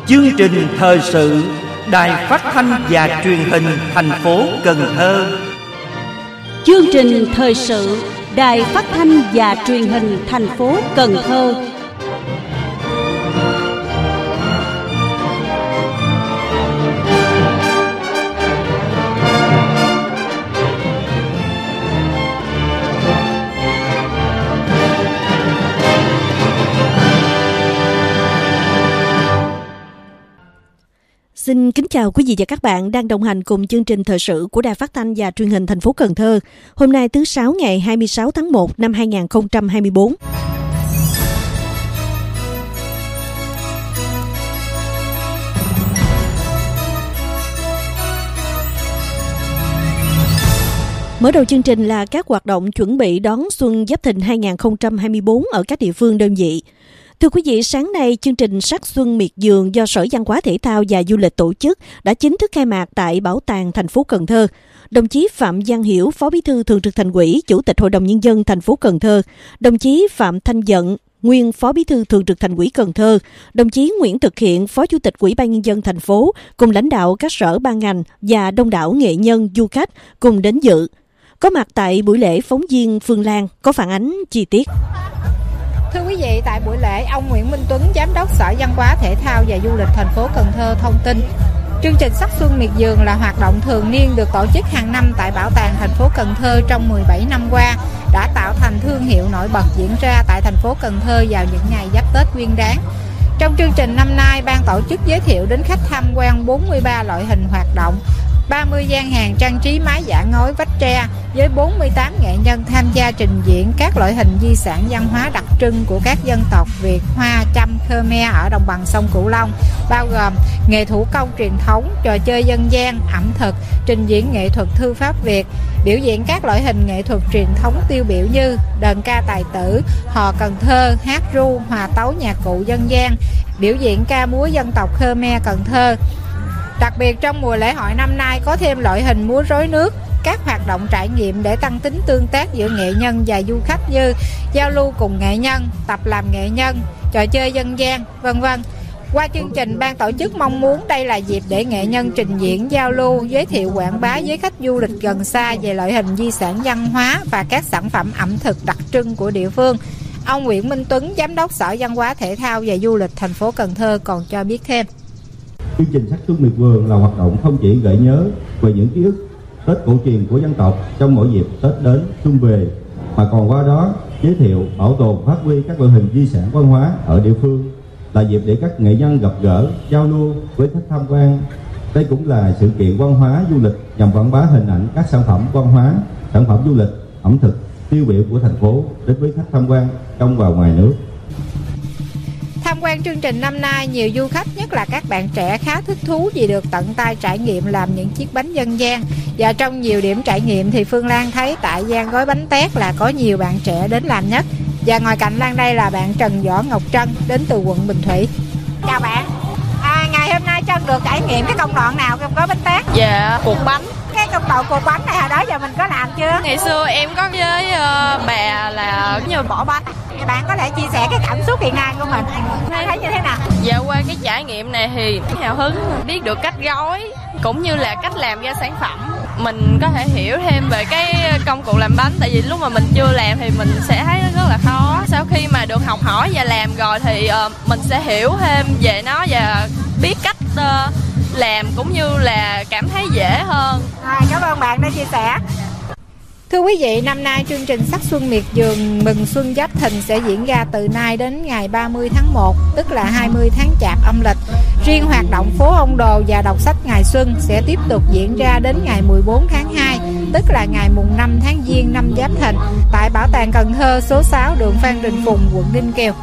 Chương trình thời sự Đài Phát thanh và Truyền hình thành phố Cần Thơ. Chương trình thời sự Đài Phát thanh và Truyền hình thành phố Cần Thơ. Xin kính chào quý vị và các bạn đang đồng hành cùng chương trình thời sự của Đài Phát thanh và Truyền hình thành phố Cần Thơ. Hôm nay thứ Sáu ngày 26 tháng 1 năm 2024. Mở đầu chương trình là các hoạt động chuẩn bị đón Xuân Giáp Thìn 2024 ở các địa phương đơn vị. Thưa quý vị, sáng nay, chương trình Sắc Xuân Miệt Vườn do Sở Văn hóa Thể thao và Du lịch tổ chức đã chính thức khai mạc tại Bảo tàng thành phố Cần Thơ. Đồng chí Phạm Văn Hiểu, Phó Bí thư Thường trực Thành ủy, Chủ tịch Hội đồng Nhân dân thành phố Cần Thơ, đồng chí Phạm Thanh Dận, nguyên Phó Bí thư Thường trực Thành ủy Cần Thơ, đồng chí Nguyễn Thực Hiện, Phó Chủ tịch Ủy ban Nhân dân thành phố, cùng lãnh đạo các sở ban ngành và đông đảo nghệ nhân, du khách cùng đến dự. Có mặt tại buổi lễ, phóng viên Phương Lan có phản ánh chi tiết. Thưa quý vị, tại buổi lễ, ông Nguyễn Minh Tuấn, Giám đốc Sở Văn hóa Thể thao và Du lịch thành phố Cần Thơ thông tin, chương trình Sắc Xuân Miệt Vườn là hoạt động thường niên được tổ chức hàng năm tại Bảo tàng thành phố Cần Thơ trong 17 năm qua, đã tạo thành thương hiệu nổi bật diễn ra tại thành phố Cần Thơ vào những ngày giáp Tết Nguyên Đán. Trong chương trình năm nay, ban tổ chức giới thiệu đến khách tham quan 43 loại hình hoạt động, 30 gian hàng trang trí mái giả ngói vách tre với 48 nghệ nhân tham gia trình diễn các loại hình di sản văn hóa đặc trưng của các dân tộc Việt, Hoa, Chăm, Khmer ở đồng bằng sông Cửu Long, bao gồm nghề thủ công truyền thống, trò chơi dân gian, ẩm thực, trình diễn nghệ thuật thư pháp Việt, biểu diễn các loại hình nghệ thuật truyền thống tiêu biểu như đờn ca tài tử, hò Cần Thơ, hát ru, hòa tấu nhạc cụ dân gian, biểu diễn ca múa dân tộc Khmer Cần Thơ. Đặc biệt trong mùa lễ hội năm nay có thêm loại hình múa rối nước, các hoạt động trải nghiệm để tăng tính tương tác giữa nghệ nhân và du khách như giao lưu cùng nghệ nhân, tập làm nghệ nhân, trò chơi dân gian, v.v. Qua chương trình, ban tổ chức mong muốn đây là dịp để nghệ nhân trình diễn, giao lưu, giới thiệu quảng bá với khách du lịch gần xa về loại hình di sản văn hóa và các sản phẩm ẩm thực đặc trưng của địa phương. Ông Nguyễn Minh Tuấn, Giám đốc Sở Văn hóa Thể thao và Du lịch thành phố Cần Thơ còn cho biết thêm. Chương trình Sắc Xuân Miệt Vườn là hoạt động không chỉ gợi nhớ về những ký ức Tết cổ truyền của dân tộc trong mỗi dịp Tết đến xuân về, mà còn qua đó giới thiệu, bảo tồn, phát huy các loại hình di sản văn hóa ở địa phương, là dịp để các nghệ nhân gặp gỡ, giao lưu với khách tham quan. Đây cũng là sự kiện văn hóa du lịch nhằm quảng bá hình ảnh các sản phẩm văn hóa, sản phẩm du lịch, ẩm thực tiêu biểu của thành phố đến với khách tham quan trong và ngoài nước. Tham quan chương trình năm nay, nhiều du khách, nhất là các bạn trẻ, khá thích thú vì được tận tay trải nghiệm làm những chiếc bánh dân gian. Và trong nhiều điểm trải nghiệm thì Phương Lan thấy tại gian gói bánh tét là có nhiều bạn trẻ đến làm nhất. Và ngồi cạnh Lan đây là bạn Trần Võ Ngọc Trân đến từ quận Bình Thủy. Chào bạn. Ngày hôm nay Trân được trải nghiệm cái công đoạn nào trong gói bánh tét? Dạ, cuộn bánh. Cái công đoạn cuộn bánh này hồi đó giờ mình có làm chưa? Ngày xưa em có với bà là như bỏ bánh. Thì bạn có thể chia sẻ cái cảm xúc hiện nay của mình, thấy như thế nào? Dạ, qua cái trải nghiệm này thì hào hứng, biết được cách gói cũng như là cách làm ra sản phẩm. Mình có thể hiểu thêm về cái công cụ làm bánh, tại vì lúc mà mình chưa làm thì mình sẽ thấy rất là khó. Sau khi mà được học hỏi và làm rồi thì mình sẽ hiểu thêm về nó và biết cách làm cũng như là cảm thấy dễ hơn. Cảm ơn bạn đã chia sẻ. Thưa quý vị, năm nay chương trình Sắc Xuân Miệt Vườn mừng Xuân Giáp Thìn sẽ diễn ra từ nay đến ngày 30 tháng 1, tức là 20 tháng Chạp âm lịch. Riêng hoạt động phố ông Đồ và đọc sách ngày Xuân sẽ tiếp tục diễn ra đến ngày 14 tháng 2, tức là ngày mùng 5 tháng Giêng năm Giáp Thìn, tại Bảo tàng Cần Thơ số 6 đường Phan Đình Phùng, quận Ninh Kiều.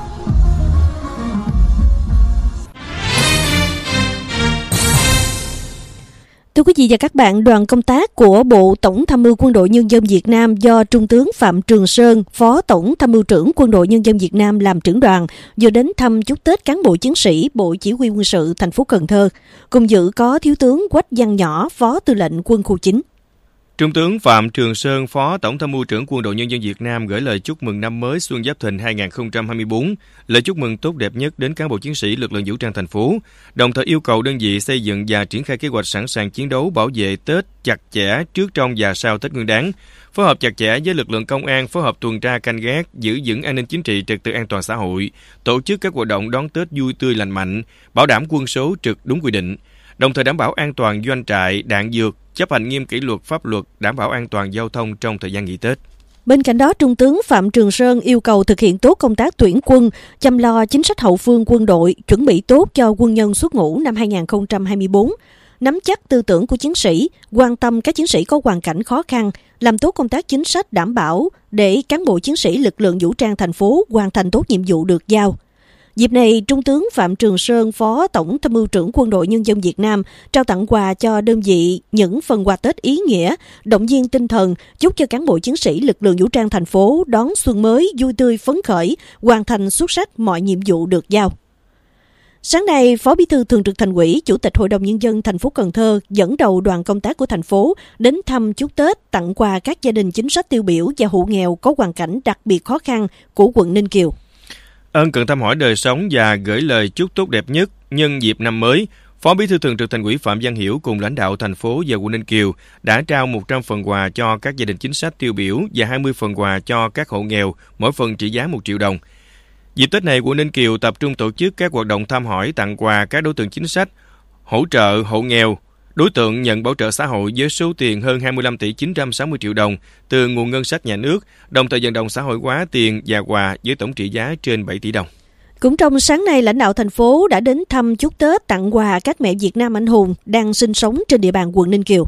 Thưa quý vị và các bạn, đoàn công tác của Bộ Tổng tham mưu Quân đội Nhân dân Việt Nam do Trung tướng Phạm Trường Sơn, Phó Tổng tham mưu trưởng Quân đội Nhân dân Việt Nam làm trưởng đoàn, vừa đến thăm chúc Tết cán bộ chiến sĩ Bộ Chỉ huy quân sự thành phố Cần Thơ. Cùng dự có Thiếu tướng Quách Văn Nhỏ, Phó Tư lệnh Quân khu 9. Trung tướng Phạm Trường Sơn, Phó Tổng Tham mưu trưởng Quân đội Nhân dân Việt Nam gửi lời chúc mừng năm mới Xuân Giáp Thìn 2024, lời chúc mừng tốt đẹp nhất đến cán bộ chiến sĩ lực lượng vũ trang thành phố, đồng thời yêu cầu đơn vị xây dựng và triển khai kế hoạch sẵn sàng chiến đấu bảo vệ Tết chặt chẽ trước, trong và sau Tết Nguyên đán, phối hợp chặt chẽ với lực lượng công an, phối hợp tuần tra canh gác, giữ vững an ninh chính trị, trật tự an toàn xã hội, tổ chức các hoạt động đón Tết vui tươi lành mạnh, bảo đảm quân số trực đúng quy định, đồng thời đảm bảo an toàn doanh trại, đạn dược, chấp hành nghiêm kỷ luật pháp luật, đảm bảo an toàn giao thông trong thời gian nghỉ Tết. Bên cạnh đó, Trung tướng Phạm Trường Sơn yêu cầu thực hiện tốt công tác tuyển quân, chăm lo chính sách hậu phương quân đội, chuẩn bị tốt cho quân nhân xuất ngũ năm 2024, nắm chắc tư tưởng của chiến sĩ, quan tâm các chiến sĩ có hoàn cảnh khó khăn, làm tốt công tác chính sách đảm bảo để cán bộ chiến sĩ lực lượng vũ trang thành phố hoàn thành tốt nhiệm vụ được giao. Dịp này, Trung tướng Phạm Trường Sơn, Phó Tổng Tham mưu trưởng Quân đội Nhân dân Việt Nam trao tặng quà cho đơn vị những phần quà Tết ý nghĩa, động viên tinh thần, chúc cho cán bộ chiến sĩ lực lượng vũ trang thành phố đón xuân mới vui tươi phấn khởi, hoàn thành xuất sắc mọi nhiệm vụ được giao. Sáng nay, Phó Bí thư Thường trực Thành ủy, Chủ tịch Hội đồng Nhân dân thành phố Cần Thơ dẫn đầu đoàn công tác của thành phố đến thăm chúc Tết, tặng quà các gia đình chính sách tiêu biểu và hộ nghèo có hoàn cảnh đặc biệt khó khăn của quận Ninh Kiều. Ân cần thăm hỏi đời sống và gửi lời chúc tốt đẹp nhất nhân dịp năm mới, Phó Bí thư Thường trực Thành ủy Phạm Văn Hiểu cùng lãnh đạo thành phố và quận Ninh Kiều đã trao 100 phần quà cho các gia đình chính sách tiêu biểu và 20 phần quà cho các hộ nghèo, mỗi phần trị giá 1 triệu đồng. Dịp Tết này, quận Ninh Kiều tập trung tổ chức các hoạt động thăm hỏi, tặng quà các đối tượng chính sách, hỗ trợ hộ nghèo, đối tượng nhận bảo trợ xã hội với số tiền hơn 25 tỷ 960 triệu đồng từ nguồn ngân sách nhà nước, đồng thời vận động xã hội hóa tiền và quà với tổng trị giá trên 7 tỷ đồng. Cũng trong sáng nay, lãnh đạo thành phố đã đến thăm chúc Tết, tặng quà các mẹ Việt Nam anh hùng đang sinh sống trên địa bàn quận Ninh Kiều.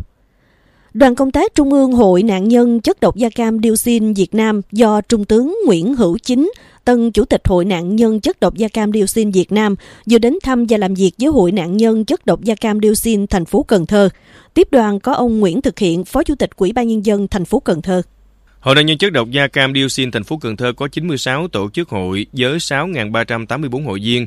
Đoàn công tác Trung ương Hội nạn nhân chất độc da cam dioxin Việt Nam do Trung tướng Nguyễn Hữu Chính, Tân Chủ tịch Hội nạn nhân chất độc da cam dioxin Việt Nam, vừa đến thăm và làm việc với Hội nạn nhân chất độc da cam dioxin thành phố Cần Thơ. Tiếp đoàn có ông Nguyễn Thực Hiện, Phó Chủ tịch Ủy ban Nhân dân thành phố Cần Thơ. Hội nạn nhân chất độc da cam dioxin thành phố Cần Thơ có 96 tổ chức hội với 6.384 hội viên,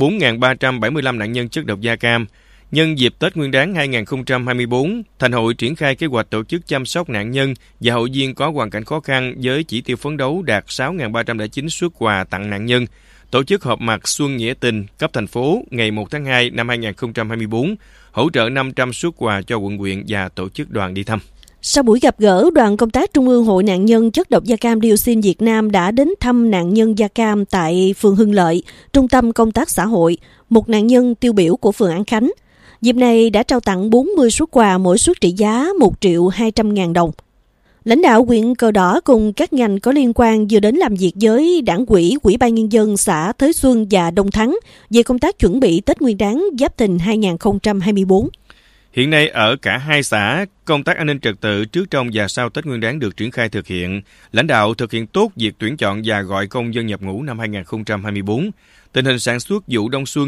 4.375 nạn nhân chất độc da cam. Nhân dịp Tết Nguyên đán 2024, Thành hội triển khai kế hoạch tổ chức chăm sóc nạn nhân và hội viên có hoàn cảnh khó khăn với chỉ tiêu phấn đấu đạt 6.309 suất quà tặng nạn nhân. Tổ chức họp mặt Xuân Nghĩa Tình cấp thành phố ngày 1 tháng 2 năm 2024, hỗ trợ 500 suất quà cho quận huyện và tổ chức đoàn đi thăm. Sau buổi gặp gỡ, đoàn công tác Trung ương Hội nạn nhân chất độc da cam dioxin Việt Nam đã đến thăm nạn nhân da cam tại phường Hưng Lợi, Trung tâm Công tác Xã hội, một nạn nhân tiêu biểu của phường An Khánh. Dịp này đã trao tặng 40 suất quà, mỗi suất trị giá 1.200.000 đồng. Lãnh đạo huyện Cờ Đỏ cùng các ngành có liên quan vừa đến làm việc với Đảng ủy, Ủy ban Nhân dân xã Thới Xuân và Đông Thắng về công tác chuẩn bị Tết Nguyên đán Giáp Thìn 2024. Hiện nay ở cả hai xã, công tác an ninh trật tự trước, trong và sau Tết Nguyên đán được triển khai thực hiện. Lãnh đạo thực hiện tốt việc tuyển chọn và gọi công dân nhập ngũ năm 2024. Tình hình sản xuất vụ đông xuân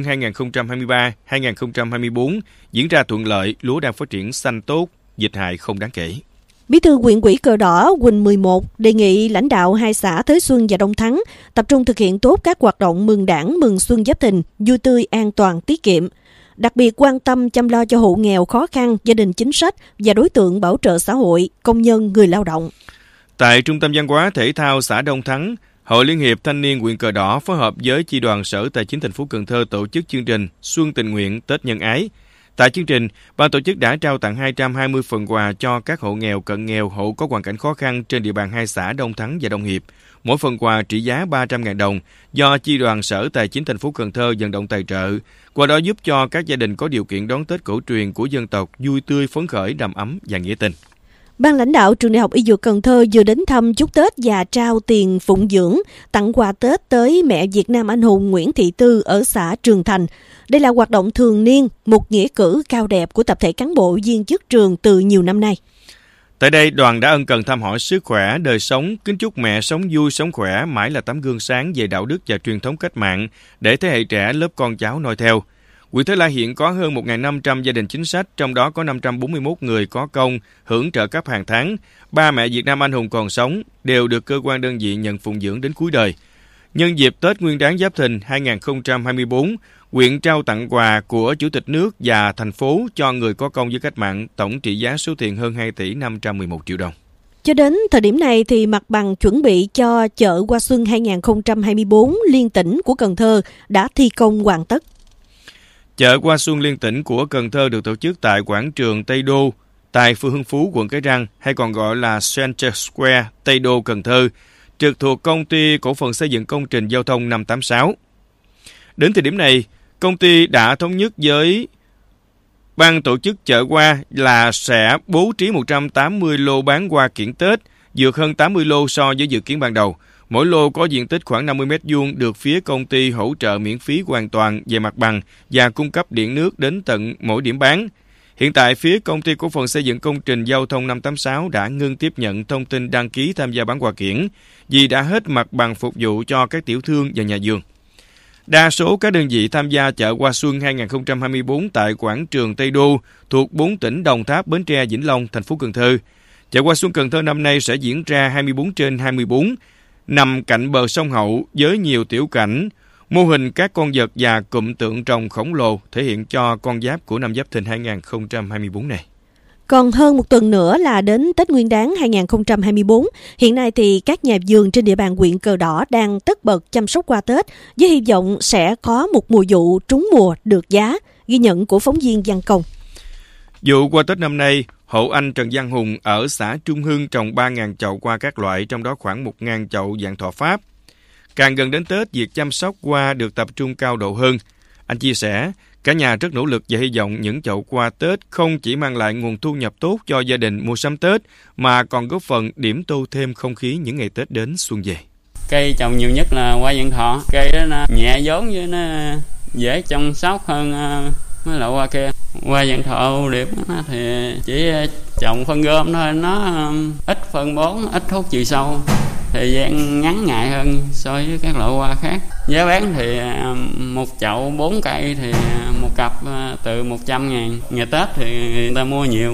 2023-2024 diễn ra thuận lợi, lúa đang phát triển xanh tốt, dịch hại không đáng kể. Bí thư huyện ủy Cờ Đỏ Quỳnh 11 đề nghị lãnh đạo hai xã Thới Xuân và Đông Thắng tập trung thực hiện tốt các hoạt động mừng Đảng, mừng Xuân Giáp Thìn, vui tươi, an toàn, tiết kiệm. Đặc biệt quan tâm chăm lo cho hộ nghèo khó khăn, gia đình chính sách và đối tượng bảo trợ xã hội, công nhân, người lao động. Tại Trung tâm Văn hóa Thể thao xã Đông Thắng, Hội Liên hiệp Thanh niên huyện Cờ Đỏ phối hợp với Chi đoàn Sở Tài chính thành phố Cần Thơ tổ chức chương trình Xuân Tình nguyện Tết Nhân ái. Tại chương trình, ban tổ chức đã trao tặng 220 phần quà cho các hộ nghèo, cận nghèo, hộ có hoàn cảnh khó khăn trên địa bàn hai xã Đông Thắng và Đông Hiệp. Mỗi phần quà trị giá 300.000 đồng do Chi đoàn Sở Tài chính thành phố Cần Thơ vận động tài trợ, qua đó giúp cho các gia đình có điều kiện đón Tết cổ truyền của dân tộc vui tươi, phấn khởi, đầm ấm và nghĩa tình. Ban lãnh đạo Trường Đại học Y Dược Cần Thơ vừa đến thăm chúc Tết và trao tiền phụng dưỡng, tặng quà Tết tới mẹ Việt Nam anh hùng Nguyễn Thị Tư ở xã Trường Thành. Đây là hoạt động thường niên, một nghĩa cử cao đẹp của tập thể cán bộ viên chức trường từ nhiều năm nay. Tại đây, đoàn đã ân cần thăm hỏi sức khỏe, đời sống, kính chúc mẹ sống vui, sống khỏe, mãi là tấm gương sáng về đạo đức và truyền thống cách mạng để thế hệ trẻ lớp con cháu noi theo. Huyện Thới Lai hiện có hơn 1.500 gia đình chính sách, trong đó có 541 người có công hưởng trợ cấp hàng tháng. 3 mẹ Việt Nam anh hùng còn sống đều được cơ quan đơn vị nhận phụng dưỡng đến cuối đời. Nhân dịp Tết Nguyên đán Giáp Thìn 2024, huyện trao tặng quà của Chủ tịch nước và thành phố cho người có công với cách mạng, tổng trị giá số tiền hơn 2 tỷ 511 triệu đồng. Cho đến thời điểm này thì mặt bằng chuẩn bị cho chợ Hoa Xuân 2024 liên tỉnh của Cần Thơ đã thi công hoàn tất. Chợ Hoa Xuân liên tỉnh của Cần Thơ được tổ chức tại quảng trường Tây Đô, tại phường Hưng Phú, quận Cái Răng, hay còn gọi là Center Square, Tây Đô, Cần Thơ, trực thuộc Công ty Cổ phần Xây dựng Công trình Giao thông 586. Đến thời điểm này, công ty đã thống nhất với ban tổ chức chợ hoa là sẽ bố trí 180 lô bán hoa kiển Tết, vượt hơn 80 lô so với dự kiến ban đầu. Mỗi lô có diện tích khoảng 50 m2, được phía công ty hỗ trợ miễn phí hoàn toàn về mặt bằng và cung cấp điện nước đến tận mỗi điểm bán. Hiện tại, phía Công ty Cổ phần Xây dựng Công trình Giao thông 586 đã ngưng tiếp nhận thông tin đăng ký tham gia bán hoa kiển vì đã hết mặt bằng phục vụ cho các tiểu thương và nhà vườn. Đa số các đơn vị tham gia chợ Hoa Xuân 2024 tại quảng trường Tây Đô thuộc 4 tỉnh Đồng Tháp, Bến Tre, Vĩnh Long, thành phố Cần Thơ. Chợ Hoa Xuân Cần Thơ năm nay sẽ diễn ra 24/24, nằm cạnh bờ sông Hậu với nhiều tiểu cảnh, mô hình các con vật và cụm tượng trồng khổng lồ thể hiện cho con giáp của năm Giáp Thìn 2024 này. Còn hơn một tuần nữa là đến Tết Nguyên đán 2024. Hiện nay thì các nhà vườn trên địa bàn huyện Cờ Đỏ đang tất bật chăm sóc hoa Tết với hy vọng sẽ có một mùa vụ trúng mùa được giá. Ghi nhận của phóng viên Văn Công. Vụ hoa Tết năm nay, hộ anh Trần Văn Hùng ở xã Trung Hưng trồng 3.000 chậu hoa các loại, trong đó khoảng 1.000 chậu dạng thọ Pháp. Càng gần đến Tết, việc chăm sóc hoa được tập trung cao độ hơn. Anh chia sẻ, cả nhà rất nỗ lực và hy vọng những chậu hoa Tết không chỉ mang lại nguồn thu nhập tốt cho gia đình mua sắm Tết, mà còn góp phần điểm tô thêm không khí những ngày Tết đến xuân về. Cây trồng nhiều nhất là hoa vạn thọ. Cây đó nó nhẹ vốn với nó dễ chăm sóc hơn mấy loại hoa kia. Hoa vạn thọ ưu điểm nó thì chỉ trồng phân gom thôi, nó ít phân bón, ít thuốc trừ sâu, thời gian ngắn ngày hơn so với các loại hoa khác. Giá bán thì một chậu 4 cây thì một cặp từ 100.000. Ngày Tết thì người ta mua nhiều.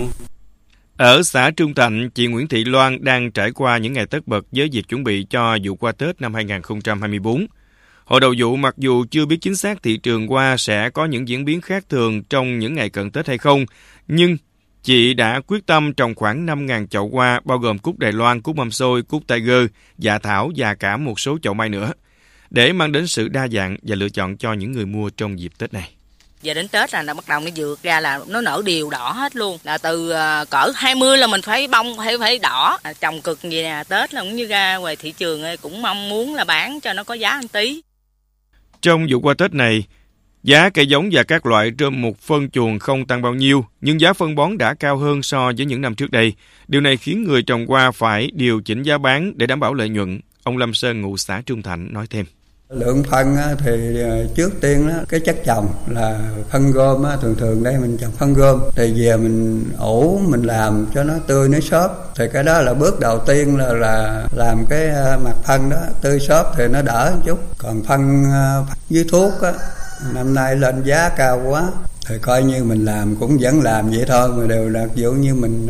Ở xã Trung Thạnh, chị Nguyễn Thị Loan đang trải qua những ngày tất bật với việc chuẩn bị cho vụ hoa Tết năm 2024. Hồi đầu vụ, mặc dù chưa biết chính xác thị trường hoa sẽ có những diễn biến khác thường trong những ngày cận Tết hay không, nhưng chị đã quyết tâm trồng khoảng 5.000 chậu hoa, bao gồm cúc Đài Loan, cúc mâm xôi, cúc Tiger, dạ thảo và cả một số chậu mai nữa, để mang đến sự đa dạng và lựa chọn cho những người mua trong dịp Tết này. Giờ đến Tết là nó bắt đầu nó vượt ra là nó nở đều đỏ hết luôn. Là từ cỡ 20 là mình phải bông phải đỏ. Trồng cực gì nè, Tết là cũng như ra ngoài thị trường cũng mong muốn là bán cho nó có giá một tí. Trong vụ hoa Tết này, giá cây giống và các loại rơm mục phân chuồng không tăng bao nhiêu, nhưng giá phân bón đã cao hơn so với những năm trước đây. Điều này khiến người trồng hoa phải điều chỉnh giá bán để đảm bảo lợi nhuận. Ông Lâm Sơn, ngụ xã Trung Thạnh, nói thêm. Lượng phân thì trước tiên cái chất trồng là phân gom, thường đây mình trồng phân gom, thì về mình ủ mình làm cho nó tươi nó xốp, thì cái đó là bước đầu tiên là làm cái mặt phân đó tươi xốp thì nó đỡ một chút. Còn phân với thuốc năm nay lên giá cao quá thì coi như mình làm cũng vẫn làm vậy thôi, mà đều là ví dụ như mình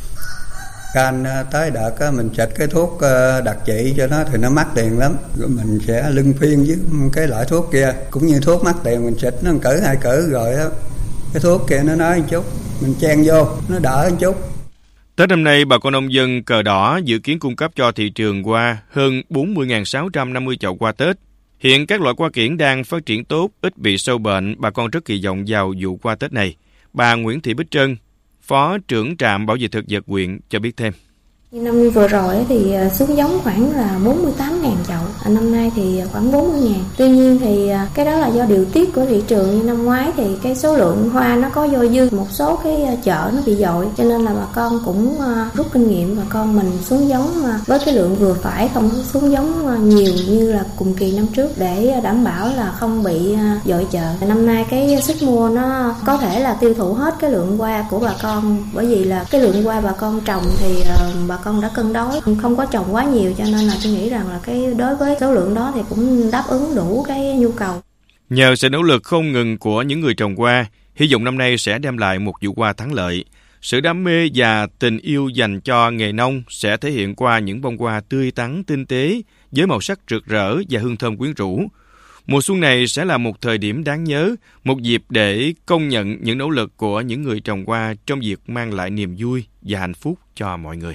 canh tới đợt mình xịt cái thuốc đặc trị cho nó thì nó mắc tiền lắm, rồi mình sẽ luân phiên với cái loại thuốc kia, cũng như thuốc mắc tiền mình xịt nó 1 cử 2 cử rồi á, cái thuốc kia nó nói một chút mình chen vô nó đỡ một chút. Tết năm nay, bà con nông dân Cờ Đỏ dự kiến cung cấp cho thị trường hoa hơn 40.650 chậu hoa Tết. Hiện các loại hoa kiển đang phát triển tốt, ít bị sâu bệnh, bà con rất kỳ vọng vào vụ hoa Tết này. Bà Nguyễn Thị Bích Trân, Phó trưởng trạm bảo vệ thực vật huyện cho biết thêm. Năm vừa rồi thì xuống giống khoảng là 48.000 chậu, năm nay thì khoảng 40.000. Tuy nhiên thì cái đó là do điều tiết của thị trường, như năm ngoái thì cái số lượng hoa nó có dôi dư, một số cái chợ nó bị dội, cho nên là bà con cũng rút kinh nghiệm, bà con mình xuống giống với cái lượng vừa phải, không xuống giống nhiều như là cùng kỳ năm trước, để đảm bảo là không bị dội chợ. Năm nay cái sức mua nó có thể là tiêu thụ hết cái lượng hoa của bà con, bởi vì là cái lượng hoa bà con trồng thì bà con đã cân đối, không có trồng quá nhiều, cho nên là tôi nghĩ rằng là cái đối với số lượng đó thì cũng đáp ứng đủ cái nhu cầu. Nhờ sự nỗ lực không ngừng của những người trồng hoa, hy vọng năm nay sẽ đem lại một vụ hoa thắng lợi. Sự đam mê và tình yêu dành cho nghề nông sẽ thể hiện qua những bông hoa tươi tắn tinh tế với màu sắc rực rỡ và hương thơm quyến rũ. Mùa xuân này sẽ là một thời điểm đáng nhớ, một dịp để công nhận những nỗ lực của những người trồng hoa trong việc mang lại niềm vui và hạnh phúc cho mọi người.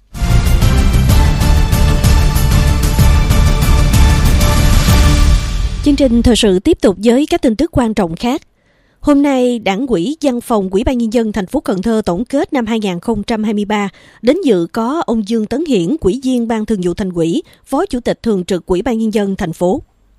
Chương trình thời sự tiếp tục với các tin tức quan trọng khác. Hôm nay, Đảng ủy Văn phòng Ủy ban Nhân dân thành phố Cần Thơ tổng kết năm 2023. Đến dự có ông Dương Tấn Hiển, Ủy viên Ban Thường vụ Thành ủy, Phó Chủ tịch Thường trực Ủy ban Nhân dân thành phố.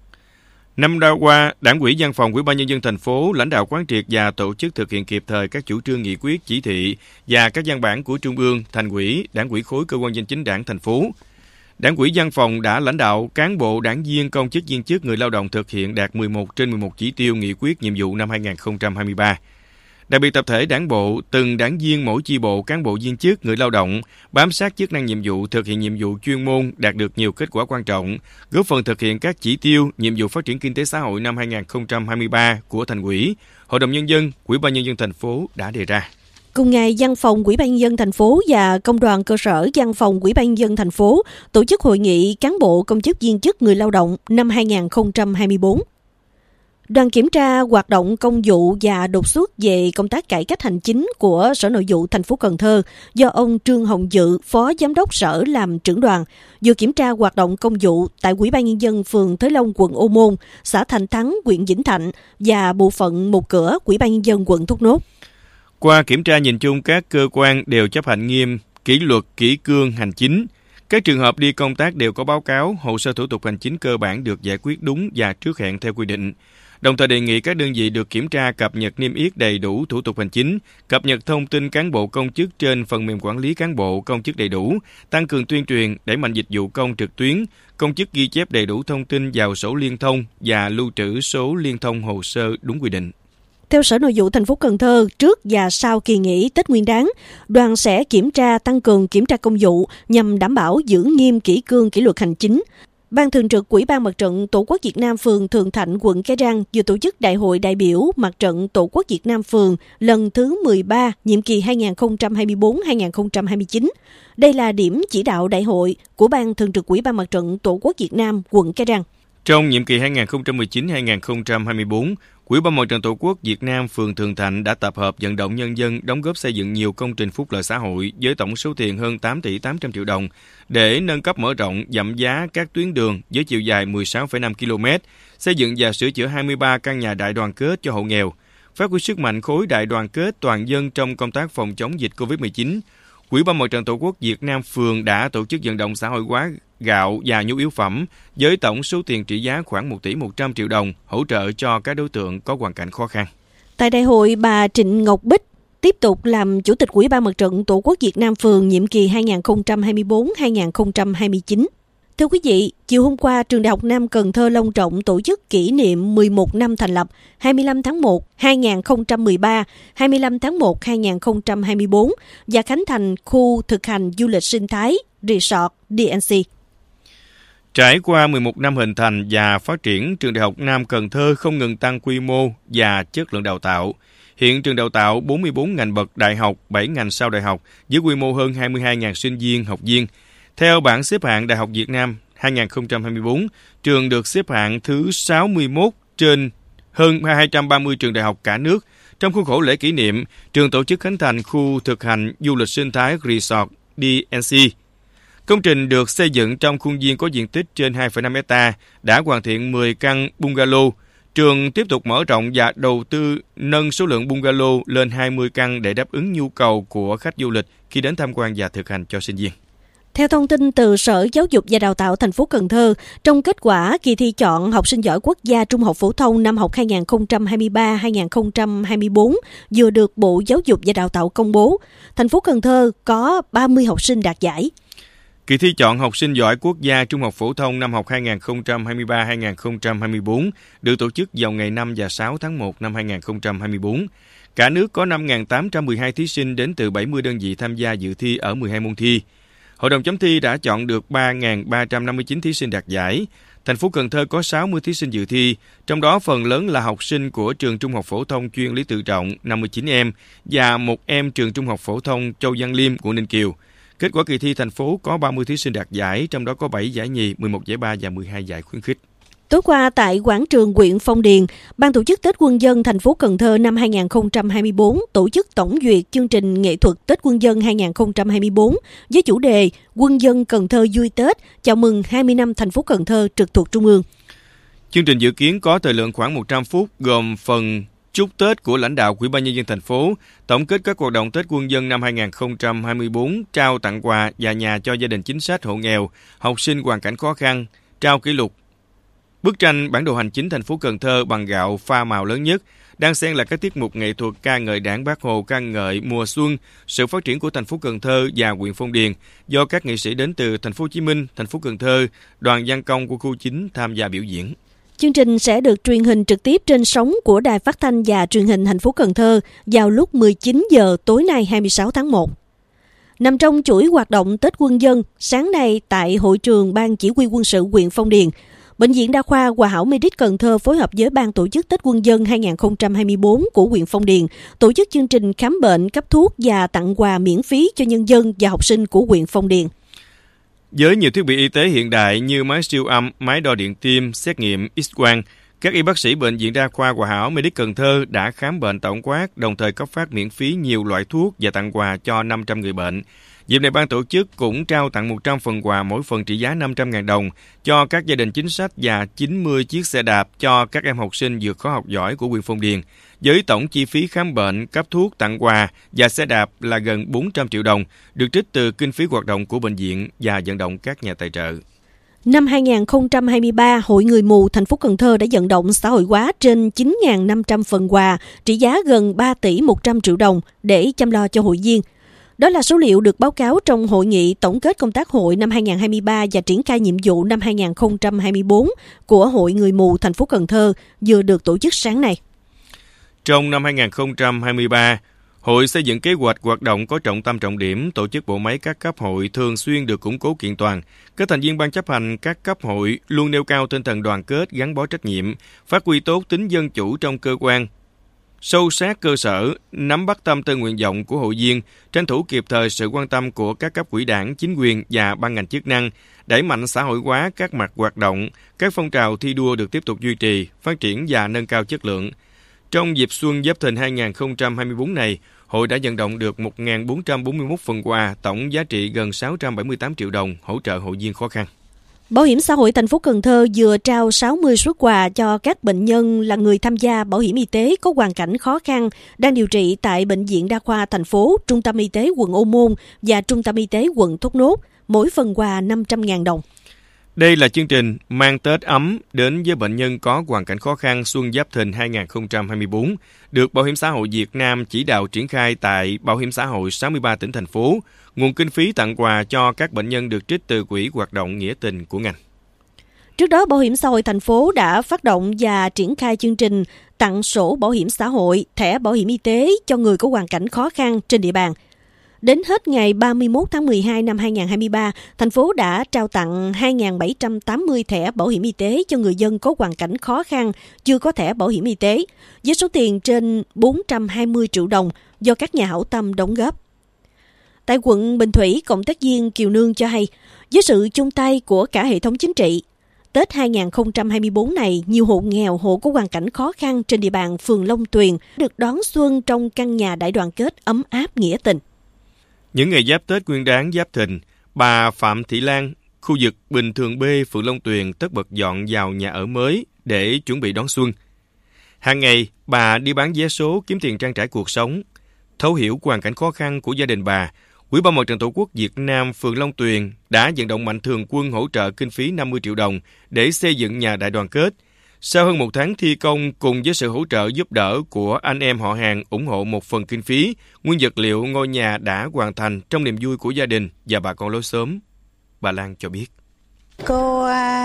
Năm qua, Đảng ủy Văn phòng Ủy ban Nhân dân thành phố lãnh đạo quán triệt và tổ chức thực hiện kịp thời các chủ trương nghị quyết, chỉ thị và các văn bản của Trung ương, Thành ủy, Đảng ủy khối cơ quan hành chính đảng thành phố. Đảng ủy Văn phòng đã lãnh đạo cán bộ, đảng viên, công chức, viên chức, người lao động thực hiện đạt 11 trên 11 chỉ tiêu nghị quyết nhiệm vụ năm 2023. Đặc biệt tập thể đảng bộ, từng đảng viên mỗi chi bộ, cán bộ viên chức, người lao động bám sát chức năng nhiệm vụ, thực hiện nhiệm vụ chuyên môn, đạt được nhiều kết quả quan trọng, góp phần thực hiện các chỉ tiêu, nhiệm vụ phát triển kinh tế xã hội năm 2023 của Thành ủy, Hội đồng Nhân dân, Ủy ban Nhân dân thành phố đã đề ra. Cùng ngày, Văn phòng Ủy ban Nhân dân thành phố và Công đoàn cơ sở Văn phòng Ủy ban Nhân dân thành phố tổ chức hội nghị cán bộ, công chức, viên chức, người lao động năm 2024. Đoàn kiểm tra hoạt động công vụ và đột xuất về công tác cải cách hành chính của Sở Nội vụ thành phố Cần Thơ do ông Trương Hồng Dự, Phó Giám đốc Sở làm trưởng đoàn, vừa kiểm tra hoạt động công vụ tại Ủy ban Nhân dân phường Thới Long, quận Ô Môn, xã Thành Thắng, huyện Vĩnh Thạnh và bộ phận Một Cửa, Ủy ban Nhân dân quận Thốt Nốt. Qua kiểm tra nhìn chung, các cơ quan đều chấp hành nghiêm kỷ luật kỷ cương hành chính. Các trường hợp đi công tác đều có báo cáo, hồ sơ thủ tục hành chính cơ bản được giải quyết đúng và trước hẹn theo quy định. Đồng thời đề nghị các đơn vị được kiểm tra cập nhật niêm yết đầy đủ thủ tục hành chính, cập nhật thông tin cán bộ công chức trên phần mềm quản lý cán bộ công chức đầy đủ, tăng cường tuyên truyền, đẩy mạnh dịch vụ công trực tuyến, công chức ghi chép đầy đủ thông tin vào sổ liên thông và lưu trữ số liên thông hồ sơ đúng quy định. Theo Sở Nội vụ thành phố Cần Thơ, trước và sau kỳ nghỉ Tết Nguyên đán, đoàn sẽ tăng cường kiểm tra công vụ nhằm đảm bảo giữ nghiêm kỷ cương kỷ luật hành chính. Ban Thường trực Ủy ban Mặt trận Tổ quốc Việt Nam phường Thường Thạnh, quận Cái Răng vừa tổ chức Đại hội đại biểu Mặt trận Tổ quốc Việt Nam phường lần thứ 13, nhiệm kỳ 2024-2029. Đây là điểm chỉ đạo đại hội của Ban Thường trực Ủy ban Mặt trận Tổ quốc Việt Nam quận Cái Răng. Trong nhiệm kỳ 2019-2024, Ủy ban Mặt trận Tổ quốc Việt Nam phường Thường Thạnh đã tập hợp vận động nhân dân đóng góp xây dựng nhiều công trình phúc lợi xã hội với tổng số tiền hơn 8 tỷ 800 triệu đồng để nâng cấp mở rộng, giảm giá các tuyến đường với chiều dài 16,5 km, xây dựng và sửa chữa 23 căn nhà đại đoàn kết cho hộ nghèo, phát huy sức mạnh khối đại đoàn kết toàn dân trong công tác phòng chống dịch Covid-19. Ủy ban Mặt trận Tổ quốc Việt Nam phường đã tổ chức vận động xã hội hóa gạo và nhu yếu phẩm với tổng số tiền trị giá khoảng 1 tỷ 100 triệu đồng hỗ trợ cho các đối tượng có hoàn cảnh khó khăn. Tại đại hội, bà Trịnh Ngọc Bích tiếp tục làm Chủ tịch Ủy ban Mặt trận Tổ quốc Việt Nam phường nhiệm kỳ 2024-2029. Thưa quý vị, chiều hôm qua, Trường Đại học Nam Cần Thơ long trọng tổ chức kỷ niệm 11 năm thành lập 25 tháng 1 2013, 25 tháng 1 2024 và khánh thành khu thực hành du lịch sinh thái Resort DNC. Trải qua 11 năm hình thành và phát triển, Trường Đại học Nam Cần Thơ không ngừng tăng quy mô và chất lượng đào tạo. Hiện trường đào tạo 44 ngành bậc đại học, 7 ngành sau đại học với quy mô hơn 22.000 sinh viên, học viên. Theo bảng xếp hạng Đại học Việt Nam 2024, trường được xếp hạng thứ 61 trên hơn 230 trường đại học cả nước. Trong khuôn khổ lễ kỷ niệm, trường tổ chức khánh thành khu thực hành du lịch sinh thái Resort DNC. Công trình được xây dựng trong khuôn viên có diện tích trên 2,5 hectare, đã hoàn thiện 10 căn bungalow. Trường tiếp tục mở rộng và đầu tư nâng số lượng bungalow lên 20 căn để đáp ứng nhu cầu của khách du lịch khi đến tham quan và thực hành cho sinh viên. Theo thông tin từ Sở Giáo dục và Đào tạo thành phố Cần Thơ, trong kết quả kỳ thi chọn học sinh giỏi quốc gia trung học phổ thông năm học 2023-2024 vừa được Bộ Giáo dục và Đào tạo công bố, thành phố Cần Thơ có 30 học sinh đạt giải. Kỳ thi chọn học sinh giỏi quốc gia trung học phổ thông năm học 2023-2024 được tổ chức vào ngày 5 và 6 tháng 1 năm 2024. Cả nước có 5.812 thí sinh đến từ 70 đơn vị tham gia dự thi ở 12 môn thi. Hội đồng chấm thi đã chọn được 3.359 thí sinh đạt giải. Thành phố Cần Thơ có 60 thí sinh dự thi, trong đó phần lớn là học sinh của trường Trung học phổ thông chuyên Lý Tự Trọng 59 em và một em trường Trung học phổ thông Châu Văn Liêm, quận Ninh Kiều. Kết quả kỳ thi thành phố có 30 thí sinh đạt giải, trong đó có 7 giải nhì, 11 giải ba và 12 giải khuyến khích. Tối qua tại quảng trường huyện Phong Điền, Ban tổ chức Tết Quân dân thành phố Cần Thơ năm 2024 tổ chức tổng duyệt chương trình nghệ thuật Tết Quân dân 2024 với chủ đề Quân dân Cần Thơ vui Tết, chào mừng 20 năm thành phố Cần Thơ trực thuộc Trung ương. Chương trình dự kiến có thời lượng khoảng 100 phút, gồm phần chúc Tết của lãnh đạo Ủy ban Nhân dân thành phố, tổng kết các hoạt động Tết Quân dân năm 2024, trao tặng quà và nhà cho gia đình chính sách, hộ nghèo, học sinh hoàn cảnh khó khăn, trao kỷ lục bức tranh bản đồ hành chính thành phố Cần Thơ bằng gạo pha màu lớn nhất, đang xen là các tiết mục nghệ thuật ca ngợi Đảng, Bác Hồ, ca ngợi mùa xuân, sự phát triển của thành phố Cần Thơ và huyện Phong Điền do các nghệ sĩ đến từ thành phố Hồ Chí Minh, thành phố Cần Thơ, đoàn văn công của khu 9 tham gia biểu diễn. Chương trình sẽ được truyền hình trực tiếp trên sóng của Đài Phát thanh và Truyền hình thành phố Cần Thơ vào lúc 19 giờ tối nay 26 tháng 1. Nằm trong chuỗi hoạt động Tết Quân dân, sáng nay tại hội trường Ban Chỉ huy quân sự huyện Phong Điền, Bệnh viện Đa khoa Hòa Hảo Medic Cần Thơ phối hợp với Ban tổ chức Tết Quân dân 2024 của huyện Phong Điền tổ chức chương trình khám bệnh, cấp thuốc và tặng quà miễn phí cho nhân dân và học sinh của huyện Phong Điền. Với nhiều thiết bị y tế hiện đại như máy siêu âm, máy đo điện tim, xét nghiệm X-quang, các y bác sĩ Bệnh viện Đa khoa Hòa Hảo Medic Cần Thơ đã khám bệnh tổng quát, đồng thời cấp phát miễn phí nhiều loại thuốc và tặng quà cho 500 người bệnh. Dịp này, ban tổ chức cũng trao tặng 100 phần quà, mỗi phần trị giá 500.000 đồng cho các gia đình chính sách và 90 chiếc xe đạp cho các em học sinh vượt khó học giỏi của huyện Phong Điền. Với tổng chi phí khám bệnh, cấp thuốc, tặng quà và xe đạp là gần 400 triệu đồng, được trích từ kinh phí hoạt động của bệnh viện và vận động các nhà tài trợ. Năm 2023, Hội Người mù thành phố Cần Thơ đã vận động xã hội hóa trên 9.500 phần quà trị giá gần 3 tỷ 100 triệu đồng để chăm lo cho hội viên. Đó là số liệu được báo cáo trong hội nghị tổng kết công tác hội năm 2023 và triển khai nhiệm vụ năm 2024 của Hội Người mù thành phố Cần Thơ vừa được tổ chức sáng nay. Trong năm 2023, Hội xây dựng kế hoạch hoạt động có trọng tâm trọng điểm, tổ chức bộ máy các cấp hội thường xuyên được củng cố kiện toàn. Các thành viên ban chấp hành các cấp hội luôn nêu cao tinh thần đoàn kết, gắn bó trách nhiệm, phát huy tốt tính dân chủ trong cơ quan, sâu sát cơ sở, nắm bắt tâm tư nguyện vọng của hội viên, tranh thủ kịp thời sự quan tâm của các cấp ủy đảng, chính quyền và ban ngành chức năng, đẩy mạnh xã hội hóa các mặt hoạt động, các phong trào thi đua được tiếp tục duy trì, phát triển và nâng cao chất lượng. Trong dịp Xuân Giáp Thìn 2024 này, hội đã vận động được 1.441 phần quà, tổng giá trị gần 678 triệu đồng hỗ trợ hội viên khó khăn. Bảo hiểm xã hội thành phố Cần Thơ vừa trao 60 suất quà cho các bệnh nhân là người tham gia bảo hiểm y tế có hoàn cảnh khó khăn đang điều trị tại Bệnh viện Đa khoa thành phố, Trung tâm Y tế quận Ô Môn và Trung tâm Y tế quận Thốt Nốt, mỗi phần quà 500.000 đồng. Đây là chương trình mang Tết ấm đến với bệnh nhân có hoàn cảnh khó khăn Xuân Giáp Thìn 2024, được Bảo hiểm xã hội Việt Nam chỉ đạo triển khai tại Bảo hiểm xã hội 63 tỉnh, thành phố. Nguồn kinh phí tặng quà cho các bệnh nhân được trích từ quỹ hoạt động nghĩa tình của ngành. Trước đó, Bảo hiểm xã hội thành phố đã phát động và triển khai chương trình tặng sổ bảo hiểm xã hội, thẻ bảo hiểm y tế cho người có hoàn cảnh khó khăn trên địa bàn. Đến hết ngày 31 tháng 12 năm 2023, thành phố đã trao tặng 2.780 thẻ bảo hiểm y tế cho người dân có hoàn cảnh khó khăn chưa có thẻ bảo hiểm y tế, với số tiền trên 420 triệu đồng do các nhà hảo tâm đóng góp. Tại quận Bình Thủy, cộng tác viên Kiều Nương cho hay, với sự chung tay của cả hệ thống chính trị, Tết 2024 này, nhiều hộ nghèo, hộ có hoàn cảnh khó khăn trên địa bàn phường Long Tuyền được đón xuân trong căn nhà đại đoàn kết ấm áp nghĩa tình. Những ngày giáp Tết Nguyên đán Giáp Thìn, bà Phạm Thị Lan, khu vực Bình Thường B, phường Long Tuyền tất bật dọn vào nhà ở mới để chuẩn bị đón xuân. Hàng ngày, bà đi bán vé số kiếm tiền trang trải cuộc sống. Thấu hiểu hoàn cảnh khó khăn của gia đình bà, Ủy ban Mặt trận Tổ quốc Việt Nam phường Long Tuyền đã vận động mạnh thường quân hỗ trợ kinh phí 50 triệu đồng để xây dựng nhà đại đoàn kết. Sau hơn một tháng thi công, cùng với sự hỗ trợ giúp đỡ của anh em họ hàng ủng hộ một phần kinh phí, nguyên vật liệu ngôi nhà đã hoàn thành trong niềm vui của gia đình và bà con lối xóm. Bà Lan cho biết. Cô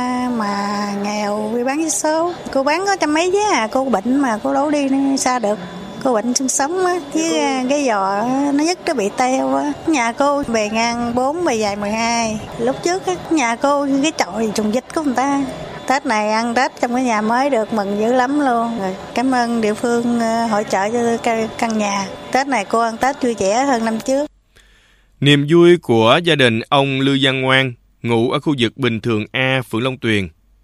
mà nghèo đi bán vé số, cô bán có trăm mấy vé cô bệnh mà cô đâu đi xa được. Cô bệnh xương sống á, với cái giò nó nhất nó bị teo á. Nhà cô bề ngang 4, bề dài 12. Lúc trước á, nhà cô cái chòi trùng dịch của người ta. Tết này ăn Tết trong cái nhà mới được mừng dữ lắm luôn. Rồi, cảm ơn địa phương hỗ trợ cho căn nhà. Tết này cô ăn Tết vui vẻ hơn năm trước. Niềm vui của gia đình ông Lưu Văn Ngoan, ngụ ở khu vực Bình Thường A, phường Long Tuyền.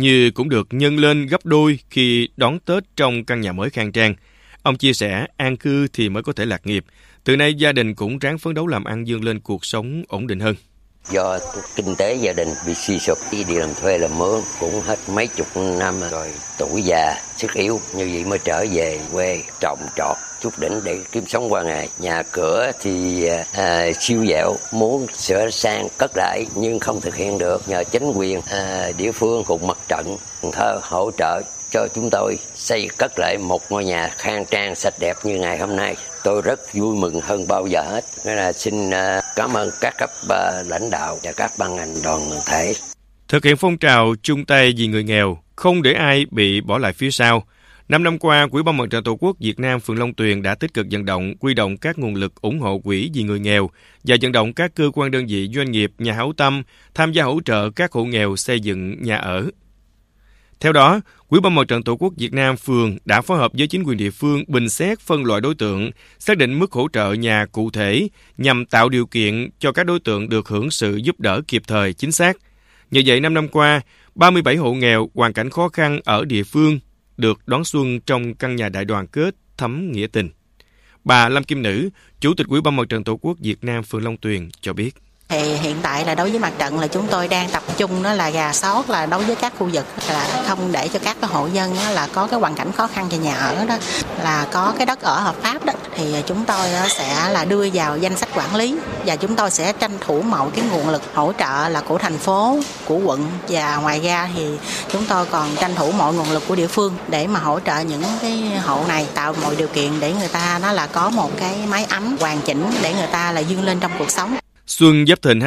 như cũng được nhân lên gấp đôi khi đón Tết trong căn nhà mới khang trang. Ông chia sẻ, an cư thì mới có thể lạc nghiệp. Từ nay gia đình cũng ráng phấn đấu làm ăn, vươn lên cuộc sống ổn định hơn. Do kinh tế gia đình bị suy sụp, đi làm thuê làm mướn cũng hết mấy chục năm rồi, tuổi già sức yếu, như vậy mới trở về quê trồng trọt chút đỉnh để kiếm sống qua ngày. Nhà cửa thì siêu dẹo, muốn sửa sang cất lại nhưng không thực hiện được, nhờ chính quyền địa phương cùng mặt trận Cần Thơ hỗ trợ cho chúng tôi xây cất lại một ngôi nhà khang trang sạch đẹp như ngày hôm nay. Tôi rất vui mừng hơn bao giờ hết. Nên là xin cảm ơn các cấp lãnh đạo và các ban ngành đoàn thể. Thực hiện phong trào chung tay vì người nghèo, không để ai bị bỏ lại phía sau. 5 năm qua, Ủy ban Mặt trận Tổ quốc Việt Nam phường Long Tuyền đã tích cực vận động, huy động các nguồn lực ủng hộ quỹ vì người nghèo và vận động các cơ quan đơn vị, doanh nghiệp, nhà hảo tâm tham gia hỗ trợ các hộ nghèo xây dựng nhà ở. Theo đó, Ủy ban Mặt trận Tổ quốc Việt Nam phường đã phối hợp với chính quyền địa phương bình xét phân loại đối tượng, xác định mức hỗ trợ nhà cụ thể nhằm tạo điều kiện cho các đối tượng được hưởng sự giúp đỡ kịp thời, chính xác. Như vậy, 5 năm qua, 37 hộ nghèo hoàn cảnh khó khăn ở địa phương được đón xuân trong căn nhà đại đoàn kết thắm nghĩa tình. Bà Lâm Kim Nữ, Chủ tịch Ủy ban Mặt trận Tổ quốc Việt Nam phường Long Tuyền cho biết. Thì hiện tại là đối với mặt trận là chúng tôi đang tập trung đó là rà soát là đối với các khu vực là không để cho các hộ dân là có cái hoàn cảnh khó khăn về nhà ở đó, là có cái đất ở hợp pháp đó, thì chúng tôi sẽ là đưa vào danh sách quản lý và chúng tôi sẽ tranh thủ mọi cái nguồn lực hỗ trợ là của thành phố, của quận, và ngoài ra thì chúng tôi còn tranh thủ mọi nguồn lực của địa phương để mà hỗ trợ những cái hộ này, tạo mọi điều kiện để người ta nó là có một cái mái ấm hoàn chỉnh để người ta là vươn lên trong cuộc sống. Xuân Giáp Thìn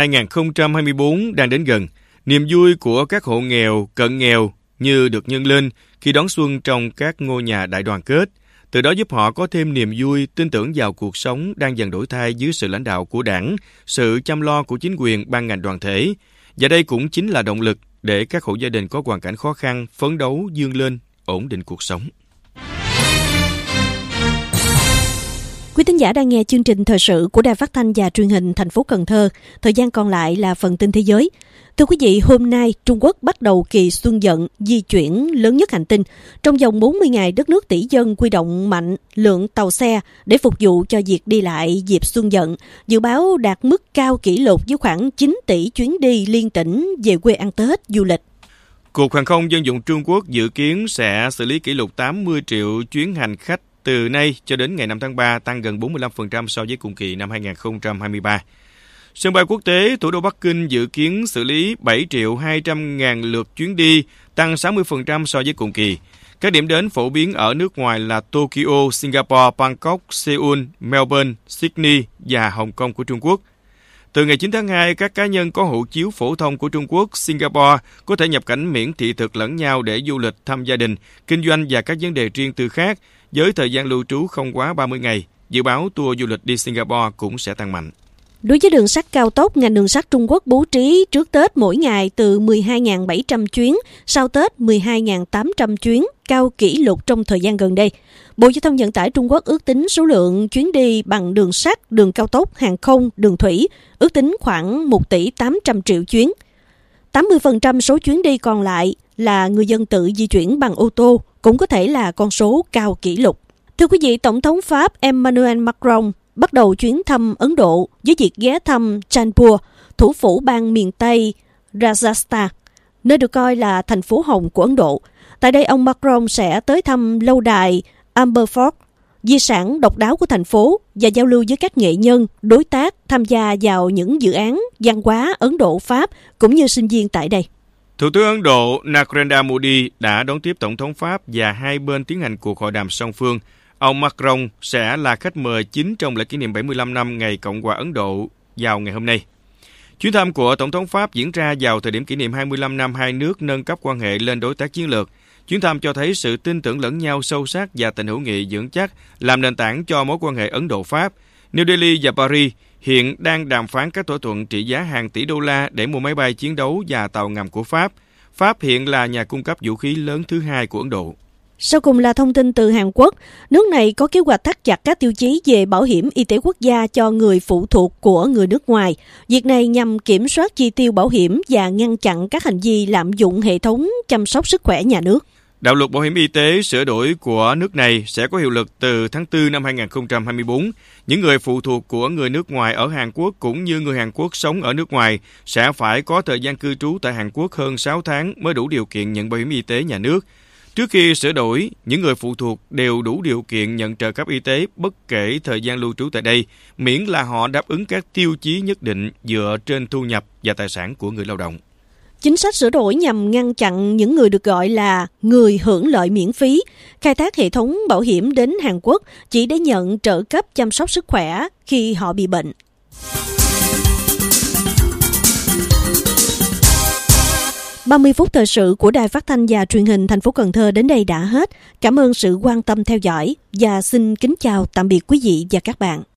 2024 đang đến gần. Niềm vui của các hộ nghèo, cận nghèo như được nhân lên khi đón xuân trong các ngôi nhà đại đoàn kết. Từ đó giúp họ có thêm niềm vui, tin tưởng vào cuộc sống đang dần đổi thay dưới sự lãnh đạo của Đảng, sự chăm lo của chính quyền, ban ngành đoàn thể. Và đây cũng chính là động lực để các hộ gia đình có hoàn cảnh khó khăn phấn đấu vươn lên, ổn định cuộc sống. Quý thính giả đang nghe chương trình thời sự của Đài Phát thanh và Truyền hình thành phố Cần Thơ. Thời gian còn lại là phần tin thế giới. Thưa quý vị, hôm nay Trung Quốc bắt đầu kỳ Xuân Dận di chuyển lớn nhất hành tinh. Trong vòng 40 ngày, đất nước tỷ dân huy động mạnh lượng tàu xe để phục vụ cho việc đi lại dịp Xuân Dận, dự báo đạt mức cao kỷ lục với khoảng 9 tỷ chuyến đi liên tỉnh về quê ăn Tết du lịch. Cục Hàng không Dân dụng Trung Quốc dự kiến sẽ xử lý kỷ lục 80 triệu chuyến hành khách từ nay cho đến ngày 5 tháng 3, tăng gần 45% so với cùng kỳ năm 2023. Sân bay quốc tế thủ đô Bắc Kinh dự kiến xử lý 7 triệu 200 ngàn lượt chuyến đi, tăng 60% so với cùng kỳ. Các điểm đến phổ biến ở nước ngoài là Tokyo, Singapore, Bangkok, Seoul, Melbourne, Sydney và Hồng Kông của Trung Quốc. Từ ngày 9 tháng 2, các cá nhân có hộ chiếu phổ thông của Trung Quốc, Singapore có thể nhập cảnh miễn thị thực lẫn nhau để du lịch, thăm gia đình, kinh doanh và các vấn đề riêng tư khác, với thời gian lưu trú không quá 30 ngày. Dự báo tour du lịch đi Singapore cũng sẽ tăng mạnh. Đối với đường sắt cao tốc, ngành đường sắt Trung Quốc bố trí trước Tết mỗi ngày từ 12.700 chuyến, sau Tết 12.800 chuyến, cao kỷ lục trong thời gian gần đây. Bộ Giao thông Vận tải Trung Quốc ước tính số lượng chuyến đi bằng đường sắt, đường cao tốc, hàng không, đường thủy, ước tính khoảng 1 tỷ 800 triệu chuyến. 80% số chuyến đi còn lại là người dân tự di chuyển bằng ô tô, cũng có thể là con số cao kỷ lục. Thưa quý vị, Tổng thống Pháp Emmanuel Macron bắt đầu chuyến thăm Ấn Độ với việc ghé thăm Kanpur, thủ phủ bang miền Tây Rajasthan, nơi được coi là thành phố hồng của Ấn Độ. Tại đây, ông Macron sẽ tới thăm lâu đài Aberfort, di sản độc đáo của thành phố, và giao lưu với các nghệ nhân, đối tác tham gia vào những dự án văn hóa Ấn Độ-Pháp cũng như sinh viên tại đây. Thủ tướng Ấn Độ Narendra Modi đã đón tiếp Tổng thống Pháp và hai bên tiến hành cuộc hội đàm song phương. Ông Macron sẽ là khách mời chính trong lễ kỷ niệm 75 năm ngày Cộng hòa Ấn Độ vào ngày hôm nay. Chuyến thăm của Tổng thống Pháp diễn ra vào thời điểm kỷ niệm 25 năm hai nước nâng cấp quan hệ lên đối tác chiến lược. Chuyến thăm cho thấy sự tin tưởng lẫn nhau sâu sắc và tình hữu nghị vững chắc làm nền tảng cho mối quan hệ Ấn Độ-Pháp. New Delhi và Paris hiện đang đàm phán các thỏa thuận trị giá hàng tỷ đô la để mua máy bay chiến đấu và tàu ngầm của Pháp. Pháp hiện là nhà cung cấp vũ khí lớn thứ hai của Ấn Độ. Sau cùng là thông tin từ Hàn Quốc. Nước này có kế hoạch thắt chặt các tiêu chí về bảo hiểm y tế quốc gia cho người phụ thuộc của người nước ngoài. Việc này nhằm kiểm soát chi tiêu bảo hiểm và ngăn chặn các hành vi lạm dụng hệ thống chăm sóc sức khỏe nhà nước. Đạo luật bảo hiểm y tế sửa đổi của nước này sẽ có hiệu lực từ tháng 4 năm 2024. Những người phụ thuộc của người nước ngoài ở Hàn Quốc cũng như người Hàn Quốc sống ở nước ngoài sẽ phải có thời gian cư trú tại Hàn Quốc hơn 6 tháng mới đủ điều kiện nhận bảo hiểm y tế nhà nước. Trước khi sửa đổi, những người phụ thuộc đều đủ điều kiện nhận trợ cấp y tế bất kể thời gian lưu trú tại đây, miễn là họ đáp ứng các tiêu chí nhất định dựa trên thu nhập và tài sản của người lao động. Chính sách sửa đổi nhằm ngăn chặn những người được gọi là người hưởng lợi miễn phí, khai thác hệ thống bảo hiểm đến Hàn Quốc chỉ để nhận trợ cấp chăm sóc sức khỏe khi họ bị bệnh. ...30 phút thời sự của Đài Phát thanh và Truyền hình thành phố Cần Thơ đến đây đã hết. Cảm ơn sự quan tâm theo dõi và xin kính chào tạm biệt quý vị và các bạn.